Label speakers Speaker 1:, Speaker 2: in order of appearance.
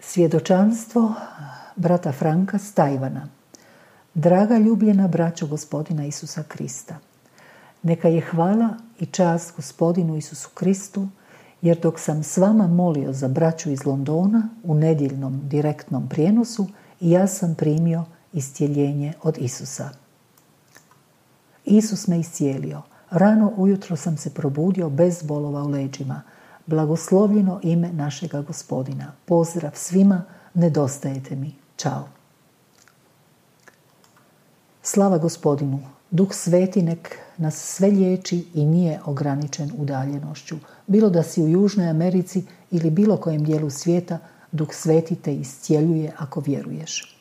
Speaker 1: Svjedočanstvo brata Franka s Tajvana. Draga ljubljena braćo Gospodina Isusa Krista, neka je hvala i čast Gospodinu Isusu Kristu, jer dok sam s vama molio za braću iz Londona u nedjeljnom direktnom prijenosu, i ja sam primio iscijeljenje od Isusa. Isus me iscijelio. Rano ujutro sam se probudio bez bolova u leđima. Blagoslovljeno ime našega Gospodina. Pozdrav svima, nedostajete mi. Ćao. Slava Gospodinu. Duh Sveti nek nas sve liječi i nije ograničen udaljenošću. Bilo da si u Južnoj Americi ili bilo kojem dijelu svijeta, Duh Sveti te iscijeljuje ako vjeruješ.